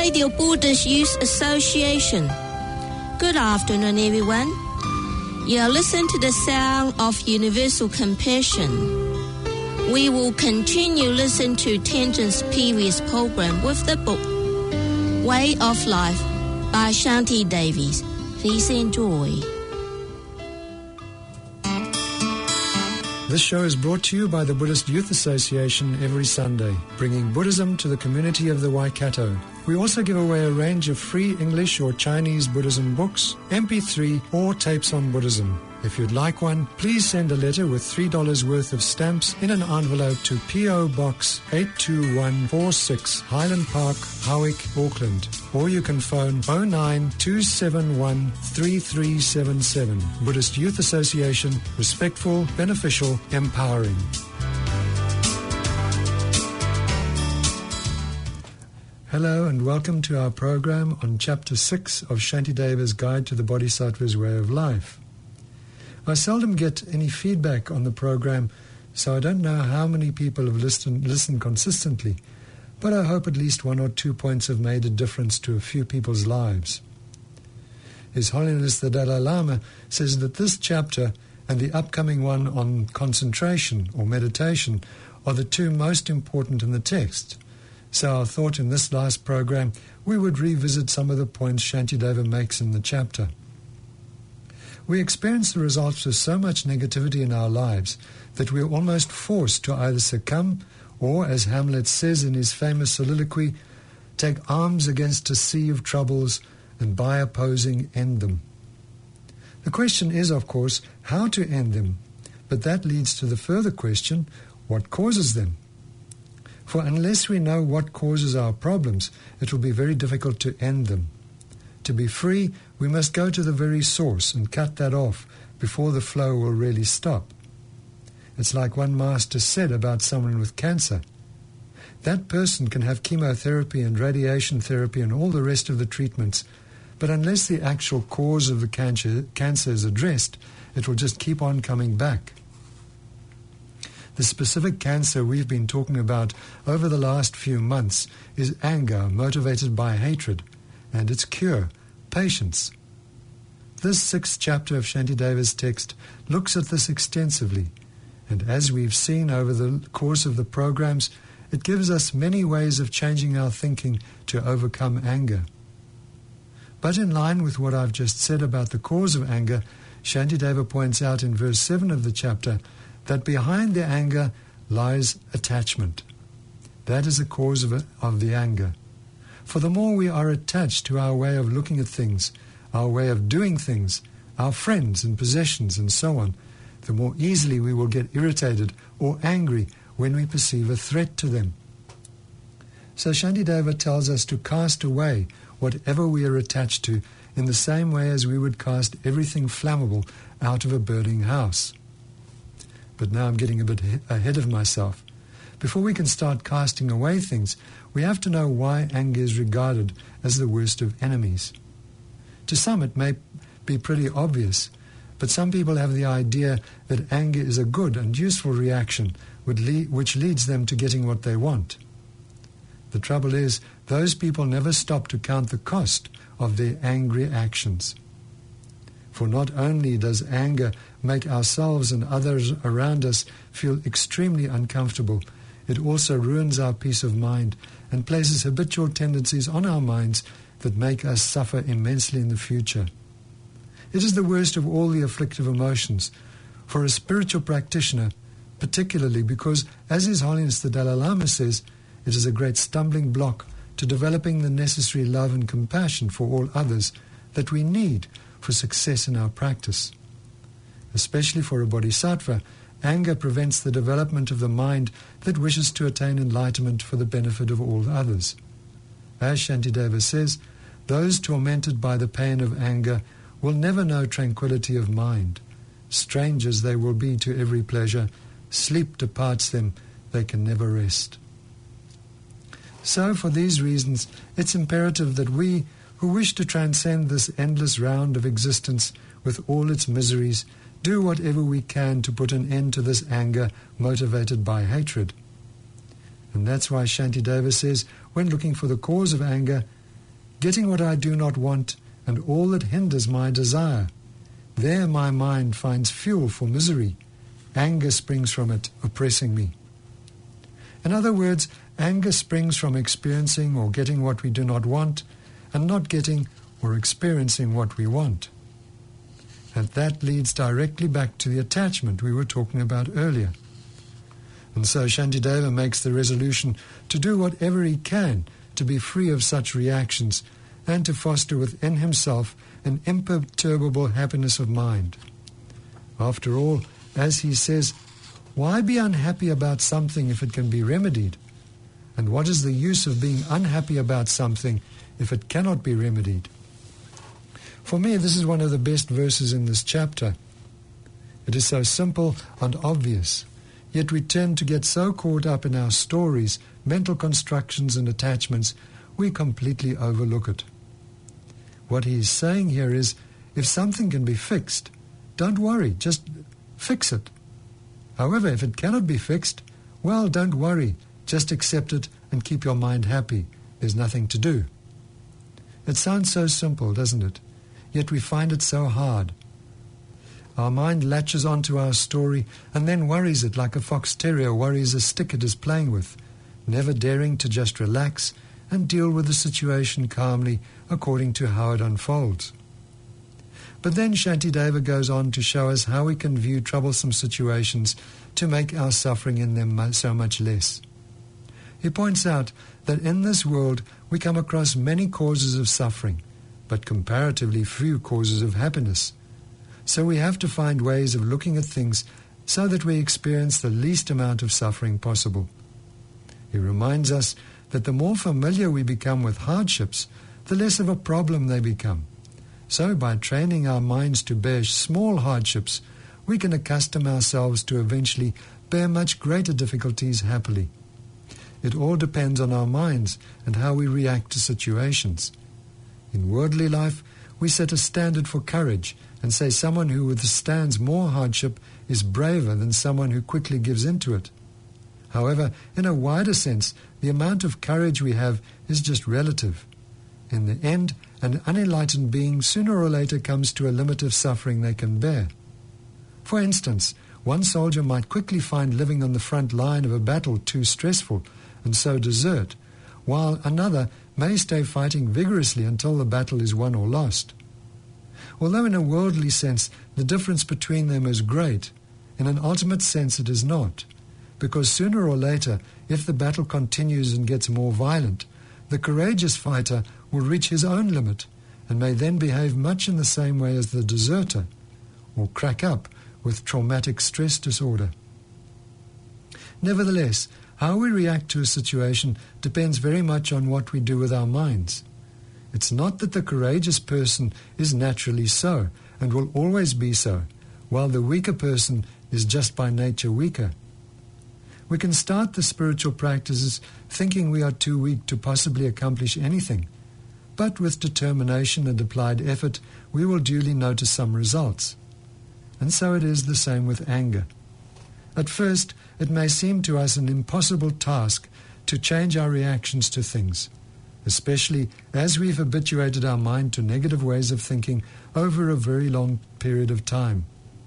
Radio Buddhist Youth Association. Good afternoon, everyone. You are listening to the sound of universal compassion. We will continue listening to Tenzin's previous program with the book Way of Life by Shanti Davies. Please enjoy. This show is brought to you by the Buddhist Youth Association every Sunday, bringing Buddhism to the community of the Waikato. We also give away a range of free English or Chinese Buddhism books, MP3 or tapes on Buddhism. If you'd like one, please send a letter with $3 worth of stamps in an envelope to P.O. Box 82146, Highland Park, Howick, Auckland. Or you can phone 09271 3377. Buddhist Youth Association, respectful, beneficial, empowering. Hello and welcome to our program on Chapter 6 of Shantideva's Guide to the Bodhisattva's Way of Life. I seldom get any feedback on the program, so I don't know how many people have listened consistently, but I hope at least 1 or 2 points have made a difference to a few people's lives. His Holiness the Dalai Lama says that this chapter and the upcoming one on concentration or meditation are the two most important in the text. So I thought in this last program we would revisit some of the points Shantideva makes in the chapter. We experience the results of so much negativity in our lives that we are almost forced to either succumb or, as Hamlet says in his famous soliloquy, take arms against a sea of troubles and by opposing end them. The question is, of course, how to end them, but that leads to the further question, what causes them? For unless we know what causes our problems, it will be very difficult to end them. To be free, we must go to the very source and cut that off before the flow will really stop. It's like one master said about someone with cancer. That person can have chemotherapy and radiation therapy and all the rest of the treatments, but unless the actual cause of the cancer is addressed, it will just keep on coming back. The specific cancer we've been talking about over the last few months is anger motivated by hatred, and its cure, patience. This 6th chapter of Shantideva's text looks at this extensively, and as we've seen over the course of the programs, it gives us many ways of changing our thinking to overcome anger. But in line with what I've just said about the cause of anger, Shantideva points out in verse 7 of the chapter that behind the anger lies attachment. That is the cause of the anger. For the more we are attached to our way of looking at things, our way of doing things, our friends and possessions and so on, the more easily we will get irritated or angry when we perceive a threat to them. So Shantideva tells us to cast away whatever we are attached to in the same way as we would cast everything flammable out of a burning house. But now I'm getting a bit ahead of myself. Before we can start casting away things, we have to know why anger is regarded as the worst of enemies. To some it may be pretty obvious, but some people have the idea that anger is a good and useful reaction which leads them to getting what they want. The trouble is, those people never stop to count the cost of their angry actions. For not only does anger make ourselves and others around us feel extremely uncomfortable, it also ruins our peace of mind and places habitual tendencies on our minds that make us suffer immensely in the future. It is the worst of all the afflictive emotions for a spiritual practitioner, particularly because, as His Holiness the Dalai Lama says, it is a great stumbling block to developing the necessary love and compassion for all others that we need for success in our practice. Especially for a bodhisattva, anger prevents the development of the mind that wishes to attain enlightenment for the benefit of all others. As Shantideva says, those tormented by the pain of anger will never know tranquility of mind. Strangers they will be to every pleasure. Sleep departs them, they can never rest. So, for these reasons, it's imperative that we, who wish to transcend this endless round of existence with all its miseries, do whatever we can to put an end to this anger motivated by hatred. And that's why Shantideva says, when looking for the cause of anger, getting what I do not want, and all that hinders my desire. There my mind finds fuel for misery. Anger springs from it, oppressing me. In other words, anger springs from experiencing or getting what we do not want, and not getting or experiencing what we want. And that leads directly back to the attachment we were talking about earlier. And so Shantideva makes the resolution to do whatever he can to be free of such reactions and to foster within himself an imperturbable happiness of mind. After all, as he says, why be unhappy about something if it can be remedied? And what is the use of being unhappy about something if it cannot be remedied? For me, this is one of the best verses in this chapter. It is so simple and obvious, yet we tend to get so caught up in our stories, mental constructions and attachments, we completely overlook it. What he is saying here is, if something can be fixed, don't worry, just fix it. However, if it cannot be fixed, well, don't worry, just accept it and keep your mind happy. There's nothing to do. It sounds so simple, doesn't it? Yet we find it so hard. Our mind latches onto our story and then worries it like a fox terrier worries a stick it is playing with, never daring to just relax and deal with the situation calmly according to how it unfolds. But then Shantideva goes on to show us how we can view troublesome situations to make our suffering in them so much less. He points out that in this world we come across many causes of suffering, but comparatively few causes of happiness. So we have to find ways of looking at things so that we experience the least amount of suffering possible. He reminds us that the more familiar we become with hardships, the less of a problem they become. So by training our minds to bear small hardships, we can accustom ourselves to eventually bear much greater difficulties happily. It all depends on our minds and how we react to situations. In worldly life, we set a standard for courage and say someone who withstands more hardship is braver than someone who quickly gives into it. However, in a wider sense, the amount of courage we have is just relative. In the end, an unenlightened being sooner or later comes to a limit of suffering they can bear. For instance, one soldier might quickly find living on the front line of a battle too stressful and so desert, while another may stay fighting vigorously until the battle is won or lost. Although in a worldly sense the difference between them is great, in an ultimate sense it is not, because sooner or later, if the battle continues and gets more violent, the courageous fighter will reach his own limit and may then behave much in the same way as the deserter, or crack up with traumatic stress disorder. Nevertheless, how we react to a situation depends very much on what we do with our minds. It's not that the courageous person is naturally so and will always be so, while the weaker person is just by nature weaker. We can start the spiritual practices thinking we are too weak to possibly accomplish anything, but with determination and applied effort, we will duly notice some results. And so it is the same with anger. At first, it may seem to us an impossible task to change our reactions to things, especially as we've habituated our mind to negative ways of thinking over a very long period of time.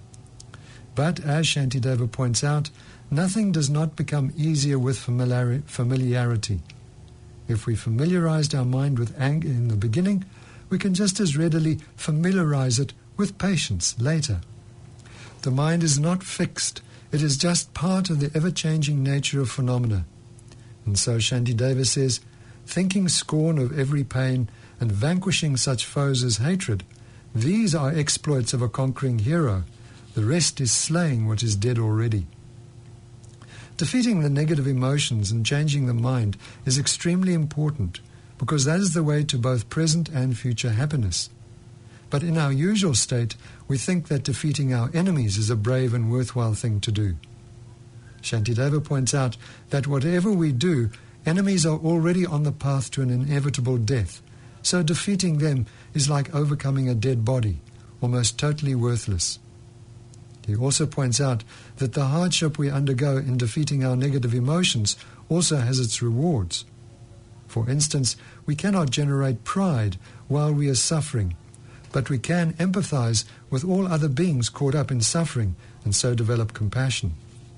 But, as Shantideva points out, nothing does not become easier with familiarity. If we familiarized our mind with anger in the beginning, we can just as readily familiarize it with patience later. The mind is not fixed. It is just part of the ever-changing nature of phenomena. And so Shantideva says, thinking scorn of every pain and vanquishing such foes as hatred, these are exploits of a conquering hero. The rest is slaying what is dead already. Defeating the negative emotions and changing the mind is extremely important because that is the way to both present and future happiness. But in our usual state, we think that defeating our enemies is a brave and worthwhile thing to do. Shantideva points out that whatever we do, enemies are already on the path to an inevitable death, so defeating them is like overcoming a dead body, almost totally worthless. He also points out that the hardship we undergo in defeating our negative emotions also has its rewards. For instance, we cannot generate pride while we are suffering, but we can empathize with all other beings caught up in suffering and so develop compassion.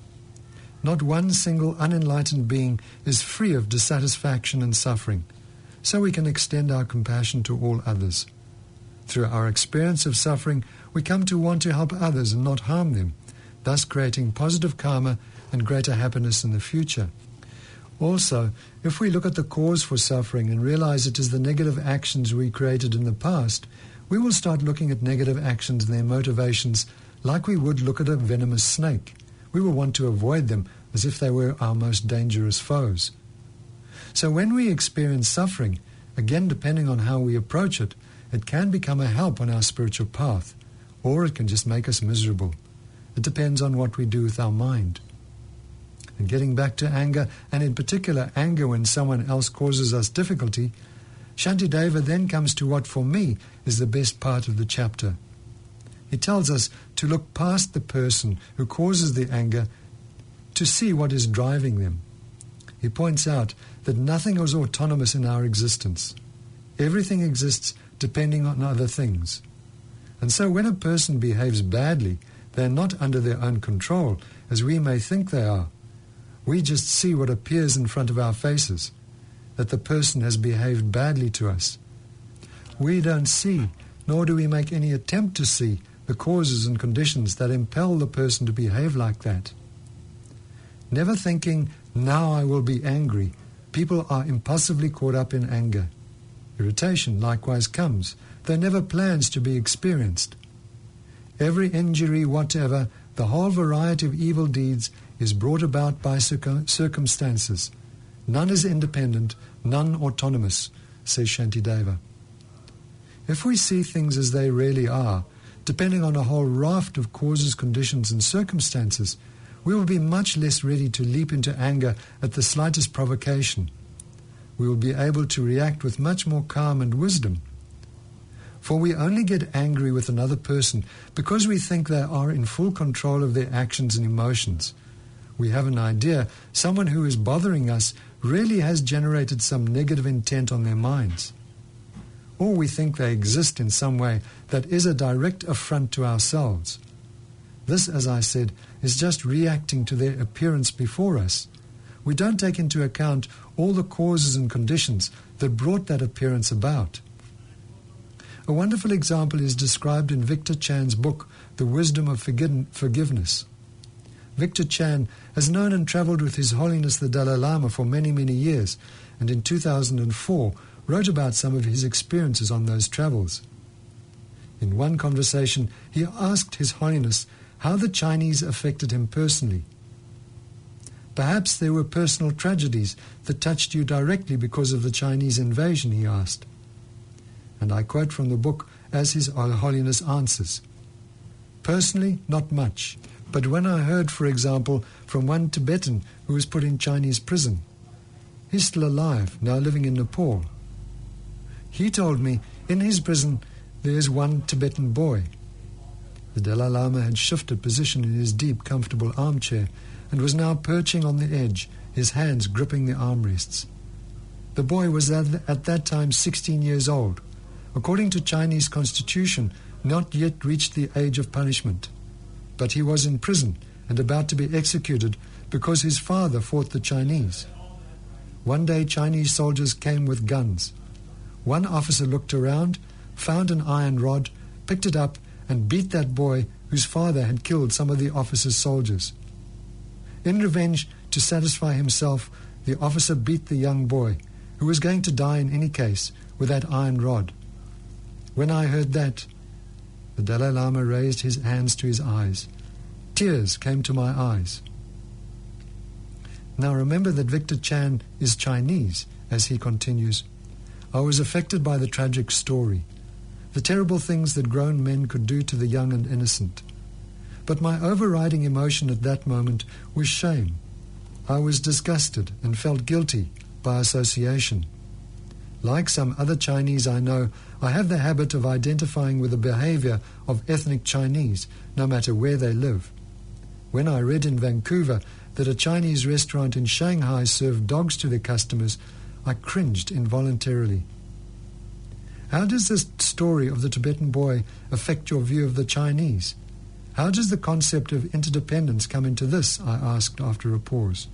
Not one single unenlightened being is free of dissatisfaction and suffering, so we can extend our compassion to all others. Through our experience of suffering, we come to want to help others and not harm them, thus creating positive karma and greater happiness in the future. Also, if we look at the cause for suffering and realize it is the negative actions we created in the past, we will start looking at negative actions and their motivations like we would look at a venomous snake. We will want to avoid them as if they were our most dangerous foes. So when we experience suffering, again depending on how we approach it, it can become a help on our spiritual path, or it can just make us miserable. It depends on what we do with our mind. And getting back to anger, and in particular anger when someone else causes us difficulty, Shantideva then comes to what for me is the best part of the chapter. He tells us to look past the person who causes the anger to see what is driving them. He points out that nothing is autonomous in our existence. Everything exists depending on other things. And so when a person behaves badly, they are not under their own control, as we may think they are. We just see what appears in front of our faces, that the person has behaved badly to us. We don't see, nor do we make any attempt to see, the causes and conditions that impel the person to behave like that. Never thinking, now I will be angry, people are impulsively caught up in anger. Irritation likewise comes, though never plans to be experienced. Every injury whatever, the whole variety of evil deeds is brought about by circumstances. None is independent, none autonomous, says Shantideva. If we see things as they really are, depending on a whole raft of causes, conditions, and circumstances, we will be much less ready to leap into anger at the slightest provocation. We will be able to react with much more calm and wisdom. For we only get angry with another person because we think they are in full control of their actions and emotions. We have an idea someone who is bothering us really has generated some negative intent on their minds. Or we think they exist in some way that is a direct affront to ourselves. This, as I said, is just reacting to their appearance before us. We don't take into account all the causes and conditions that brought that appearance about. A wonderful example is described in Victor Chan's book, The Wisdom of Forgiveness. Victor Chan has known and traveled with His Holiness the Dalai Lama for many, many years, and in 2004 wrote about some of his experiences on those travels. In one conversation, he asked His Holiness how the Chinese affected him personally. Perhaps there were personal tragedies that touched you directly because of the Chinese invasion, he asked. And I quote from the book as His Holiness answers. Personally, not much. But when I heard, for example, from one Tibetan who was put in Chinese prison, he's still alive, now living in Nepal. He told me in his prison there is one Tibetan boy. The Dalai Lama had shifted position in his deep, comfortable armchair and was now perching on the edge, his hands gripping the armrests. The boy was at that time 16 years old. According to Chinese constitution, not yet reached the age of punishment. But he was in prison and about to be executed because his father fought the Chinese. One day Chinese soldiers came with guns. One officer looked around, found an iron rod, picked it up and beat that boy whose father had killed some of the officer's soldiers. In revenge, to satisfy himself, the officer beat the young boy, who was going to die in any case, with that iron rod. When I heard that, the Dalai Lama raised his hands to his eyes. Tears came to my eyes. Now remember that Victor Chan is Chinese, as he continues. I was affected by the tragic story, the terrible things that grown men could do to the young and innocent. But my overriding emotion at that moment was shame. I was disgusted and felt guilty by association. Like some other Chinese I know, I have the habit of identifying with the behavior of ethnic Chinese, no matter where they live. When I read in Vancouver that a Chinese restaurant in Shanghai served dogs to their customers, I cringed involuntarily. How does this story of the Tibetan boy affect your view of the Chinese? How does the concept of interdependence come into this? I asked after a pause.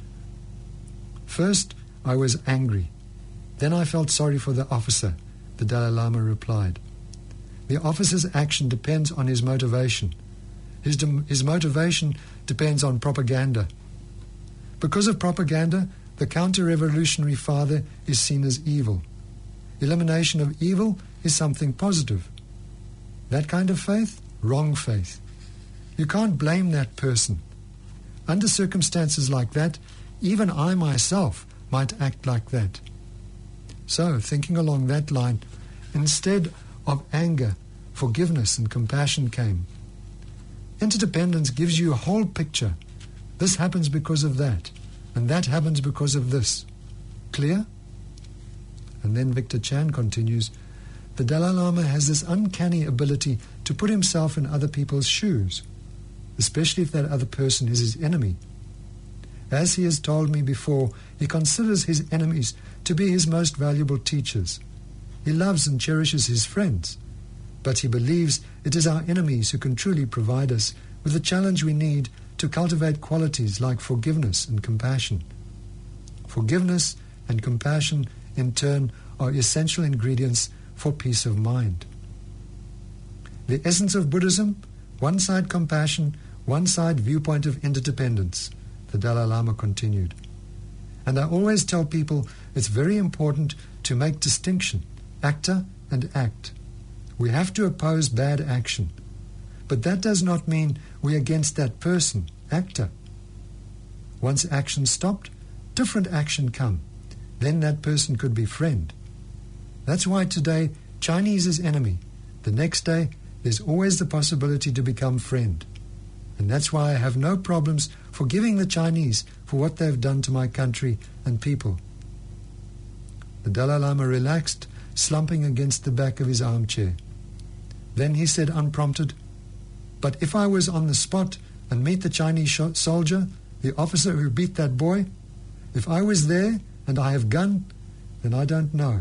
First, I was angry. Then I felt sorry for the officer, the Dalai Lama replied. The officer's action depends on his motivation. His motivation depends on propaganda. Because of propaganda, the counter-revolutionary father is seen as evil. Elimination of evil is something positive. That kind of faith? Wrong faith. You can't blame that person. Under circumstances like that, even I myself might act like that. So, thinking along that line, instead of anger, forgiveness and compassion came. Interdependence gives you a whole picture. This happens because of that, and that happens because of this. Clear? And then Victor Chan continues, the Dalai Lama has this uncanny ability to put himself in other people's shoes, especially if that other person is his enemy. As he has told me before, he considers his enemies to be his most valuable teachers. He loves and cherishes his friends, but he believes it is our enemies who can truly provide us with the challenge we need to cultivate qualities like forgiveness and compassion. Forgiveness and compassion, in turn, are essential ingredients for peace of mind. The essence of Buddhism, one side compassion, one side viewpoint of interdependence, the Dalai Lama continued. And I always tell people it's very important to make distinction, actor and act. We have to oppose bad action. But that does not mean we're against that person, actor. Once action stopped, different action come. Then that person could be friend. That's why today Chinese is enemy. The next day there's always the possibility to become friend. And that's why I have no problems forgiving the Chinese for what they've done to my country and people. The Dalai Lama relaxed, slumping against the back of his armchair. Then he said unprompted, but if I was on the spot and meet the Chinese soldier, the officer who beat that boy, if I was there and I have gun, then I don't know.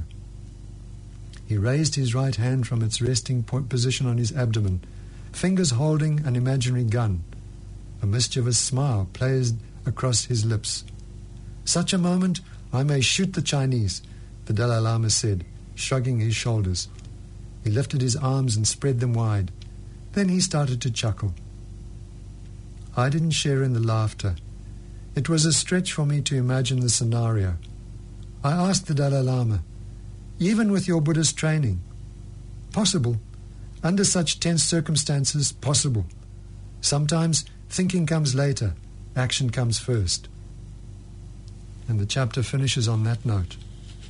He raised his right hand from its resting position on his abdomen, fingers holding an imaginary gun. A mischievous smile played across his lips. Such a moment, I may shoot the Chinese, the Dalai Lama said, shrugging his shoulders. He lifted his arms and spread them wide. Then he started to chuckle. I didn't share in the laughter. It was a stretch for me to imagine the scenario. I asked the Dalai Lama, even with your Buddhist training, possible, under such tense circumstances, possible. Sometimes thinking comes later, action comes first. And the chapter finishes on that note.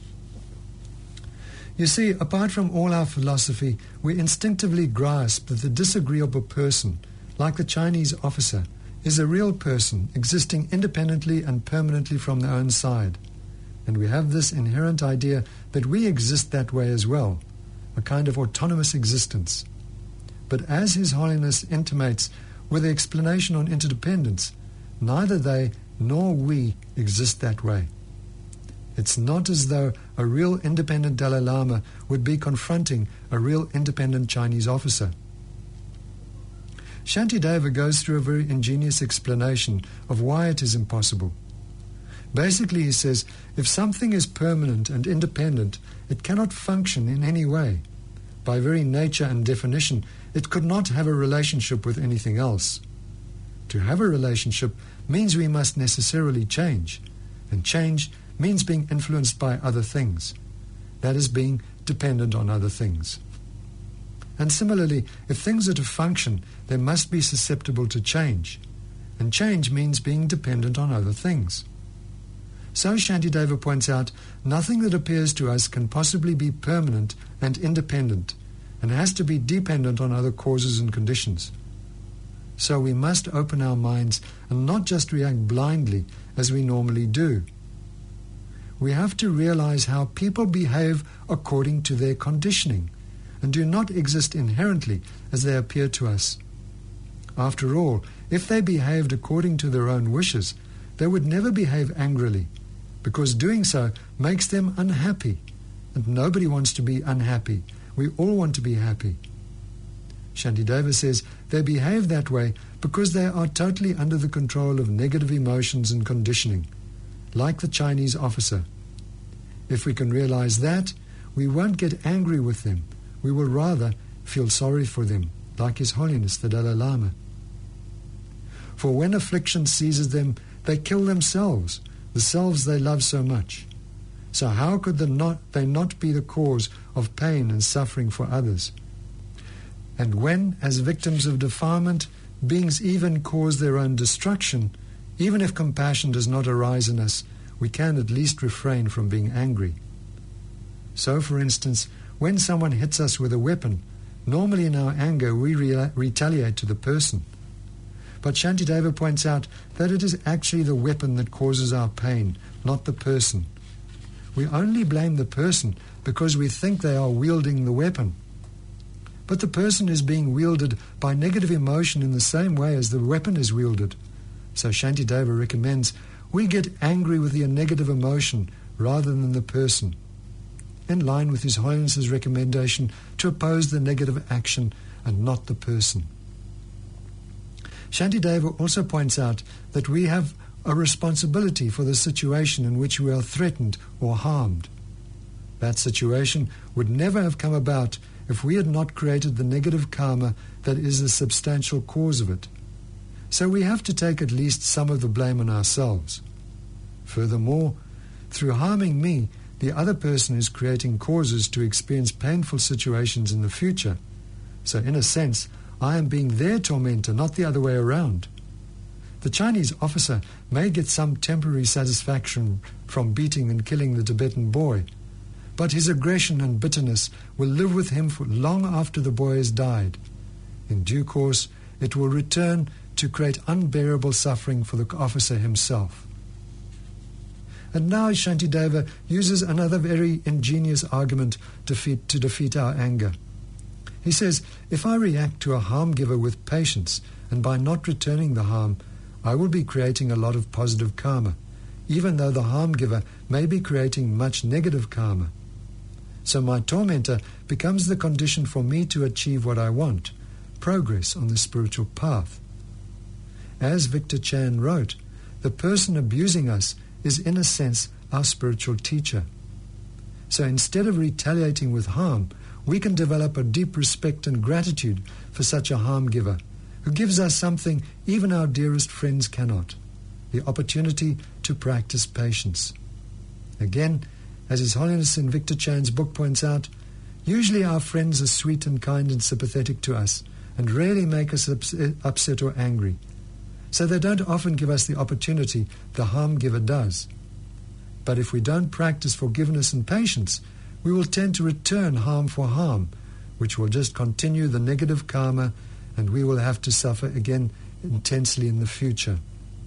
You see, apart from all our philosophy, we instinctively grasp that the disagreeable person, like the Chinese officer, is a real person existing independently and permanently from their own side. And we have this inherent idea that we exist that way as well, a kind of autonomous existence. But as His Holiness intimates with the explanation on interdependence, neither they nor we exist that way. It's not as though a real independent Dalai Lama would be confronting a real independent Chinese officer. Shantideva goes through a very ingenious explanation of why it is impossible. Basically, he says, if something is permanent and independent, it cannot function in any way. By very nature and definition, it could not have a relationship with anything else. To have a relationship means we must necessarily change, and change means being influenced by other things. That is, being dependent on other things. And similarly, if things are to function, they must be susceptible to change, and change means being dependent on other things. So Shantideva points out, nothing that appears to us can possibly be permanent and independent, and has to be dependent on other causes and conditions. So we must open our minds and not just react blindly as we normally do. We have to realize how people behave according to their conditioning, and do not exist inherently as they appear to us. After all, if they behaved according to their own wishes, they would never behave angrily, because doing so makes them unhappy. And nobody wants to be unhappy. We all want to be happy. Shantideva says they behave that way because they are totally under the control of negative emotions and conditioning, like the Chinese officer. If we can realize that, we won't get angry with them. We will rather feel sorry for them, like His Holiness the Dalai Lama. For when affliction seizes them, they kill themselves, the selves they love so much. So how could they not be the cause of pain and suffering for others? And when, as victims of defilement, beings even cause their own destruction, even if compassion does not arise in us, we can at least refrain from being angry. So, for instance, when someone hits us with a weapon, normally in our anger we retaliate to the person. But Shantideva points out that it is actually the weapon that causes our pain, not the person. We only blame the person because we think they are wielding the weapon. But the person is being wielded by negative emotion in the same way as the weapon is wielded. So Shantideva recommends we get angry with the negative emotion rather than the person, in line with His Holiness's recommendation to oppose the negative action and not the person. Shantideva also points out that we have a responsibility for the situation in which we are threatened or harmed. That situation would never have come about if we had not created the negative karma that is the substantial cause of it. So we have to take at least some of the blame on ourselves. Furthermore, through harming me, the other person is creating causes to experience painful situations in the future. So in a sense, I am being their tormentor, not the other way around. The Chinese officer may get some temporary satisfaction from beating and killing the Tibetan boy, but his aggression and bitterness will live with him for long after the boy has died. In due course, it will return to create unbearable suffering for the officer himself. And now Shantideva uses another very ingenious argument to defeat our anger. He says, if I react to a harm giver with patience, and by not returning the harm, I will be creating a lot of positive karma, even though the harm giver may be creating much negative karma. So my tormentor becomes the condition for me to achieve what I want, progress on the spiritual path. As Victor Chan wrote, the person abusing us is in a sense our spiritual teacher. So instead of retaliating with harm, we can develop a deep respect and gratitude for such a harm giver, who gives us something even our dearest friends cannot, the opportunity to practice patience. Again, as His Holiness in Victor Chan's book points out, usually our friends are sweet and kind and sympathetic to us, and rarely make us upset or angry. So they don't often give us the opportunity the harm giver does. But if we don't practice forgiveness and patience, we will tend to return harm for harm, which will just continue the negative karma, and we will have to suffer again intensely in the future.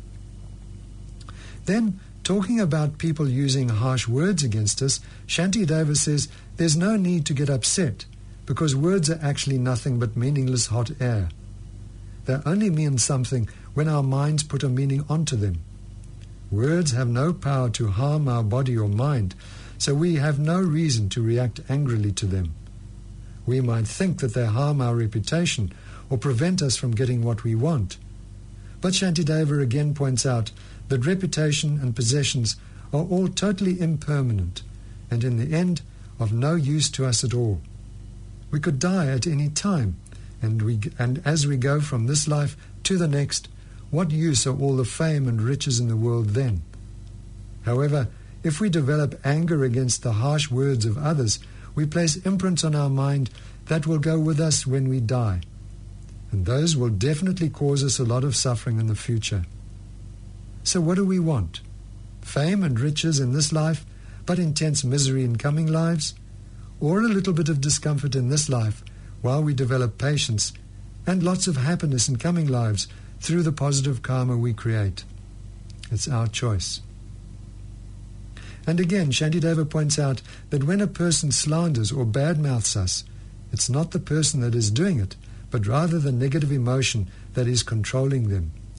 Then, talking about people using harsh words against us, Shantideva says there's no need to get upset, because words are actually nothing but meaningless hot air. They only mean something when our minds put a meaning onto them. Words have no power to harm our body or mind, so we have no reason to react angrily to them. We might think that they harm our reputation or prevent us from getting what we want. But Shantideva again points out that reputation and possessions are all totally impermanent and in the end of no use to us at all. We could die at any time, and as we go from this life to the next, what use are all the fame and riches in the world then? However, if we develop anger against the harsh words of others, we place imprints on our mind that will go with us when we die. And those will definitely cause us a lot of suffering in the future. So what do we want? Fame and riches in this life, but intense misery in coming lives? Or a little bit of discomfort in this life while we develop patience, and lots of happiness in coming lives through the positive karma we create? It's our choice. And again, Shantideva points out that when a person slanders or badmouths us, it's not the person that is doing it, but rather the negative emotion that is controlling them.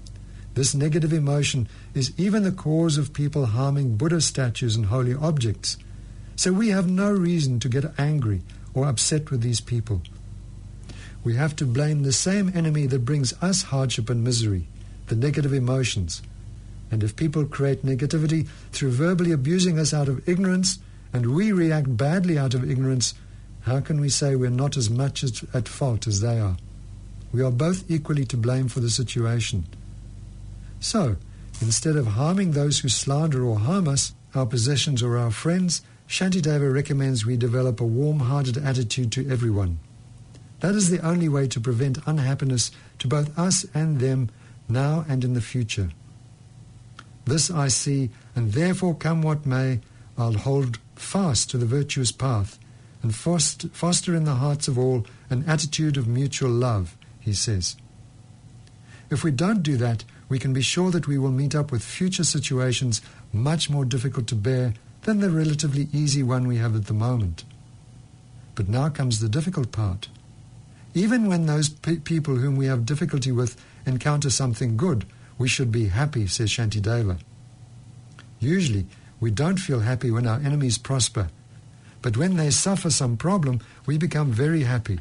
This negative emotion is even the cause of people harming Buddha statues and holy objects. So we have no reason to get angry or upset with these people. We have to blame the same enemy that brings us hardship and misery, the negative emotions. And if people create negativity through verbally abusing us out of ignorance, and we react badly out of ignorance, how can we say we're not as much at fault as they are? We are both equally to blame for the situation. So, instead of harming those who slander or harm us, our possessions or our friends, Shantideva recommends we develop a warm-hearted attitude to everyone. That is the only way to prevent unhappiness to both us and them now and in the future. This I see, and therefore come what may, I'll hold fast to the virtuous path and foster in the hearts of all an attitude of mutual love, he says. If we don't do that, we can be sure that we will meet up with future situations much more difficult to bear than the relatively easy one we have at the moment. But now comes the difficult part. Even when those people whom we have difficulty with encounter something good, we should be happy, says Shantideva. Usually, we don't feel happy when our enemies prosper, but when they suffer some problem, we become very happy.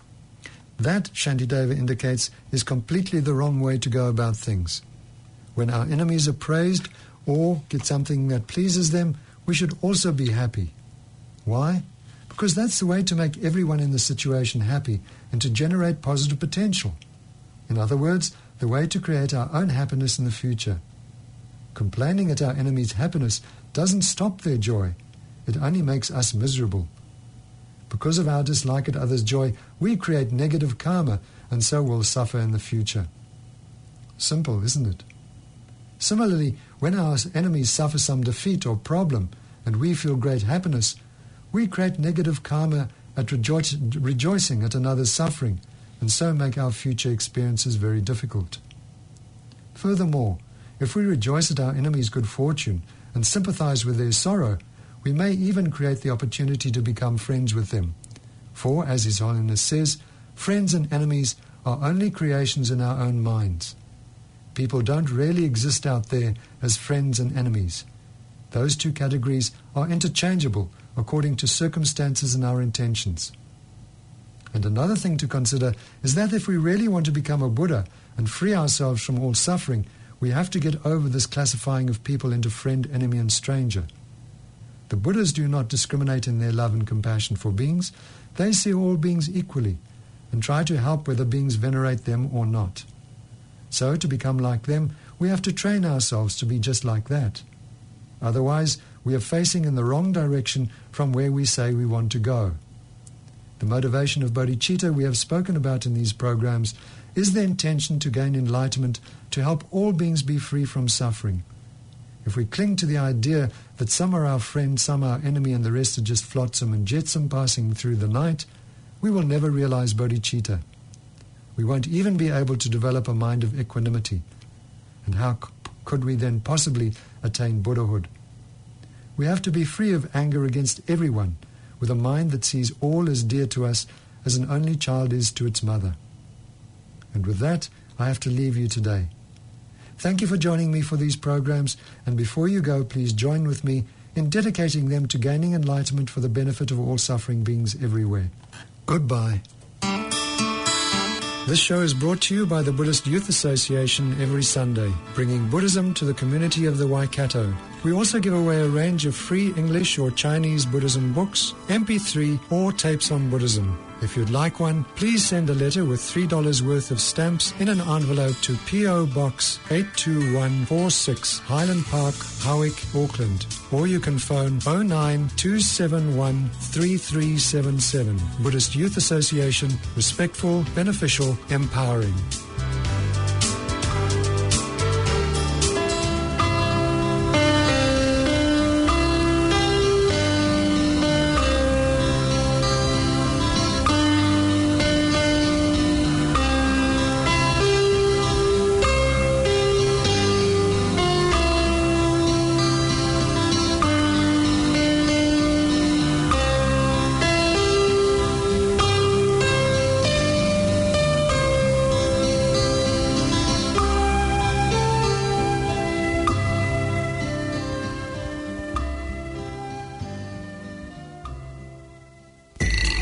That, Shantideva indicates, is completely the wrong way to go about things. When our enemies are praised or get something that pleases them, we should also be happy. Why? Because that's the way to make everyone in the situation happy and to generate positive potential. In other words, the way to create our own happiness in the future. Complaining at our enemies' happiness doesn't stop their joy. It only makes us miserable. Because of our dislike at others' joy, we create negative karma and so will suffer in the future. Simple, isn't it? Similarly, when our enemies suffer some defeat or problem and we feel great happiness, we create negative karma at rejoicing at another's suffering and so make our future experiences very difficult. Furthermore, if we rejoice at our enemies' good fortune and sympathize with their sorrow, we may even create the opportunity to become friends with them. For, as His Holiness says, friends and enemies are only creations in our own minds. People don't really exist out there as friends and enemies. Those two categories are interchangeable according to circumstances and our intentions. And another thing to consider is that if we really want to become a Buddha and free ourselves from all suffering, we have to get over this classifying of people into friend, enemy, and stranger. The Buddhas do not discriminate in their love and compassion for beings. They see all beings equally and try to help whether beings venerate them or not. So, to become like them, we have to train ourselves to be just like that. Otherwise, we are facing in the wrong direction from where we say we want to go. The motivation of bodhicitta we have spoken about in these programs is the intention to gain enlightenment to help all beings be free from suffering. If we cling to the idea that some are our friend, some our enemy, and the rest are just flotsam and jetsam passing through the night, we will never realize bodhicitta. We won't even be able to develop a mind of equanimity. And how could we then possibly attain Buddhahood? We have to be free of anger against everyone, with a mind that sees all as dear to us as an only child is to its mother. And with that, I have to leave you today. Thank you for joining me for these programs, and before you go, please join with me in dedicating them to gaining enlightenment for the benefit of all suffering beings everywhere. Goodbye. This show is brought to you by the Buddhist Youth Association every Sunday, bringing Buddhism to the community of the Waikato. We also give away a range of free English or Chinese Buddhism books, MP3 or tapes on Buddhism. If you'd like one, please send a letter with $3 worth of stamps in an envelope to P.O. Box 82146, Highland Park, Howick, Auckland. Or you can phone 09271 3377. Buddhist Youth Association, respectful, beneficial, empowering.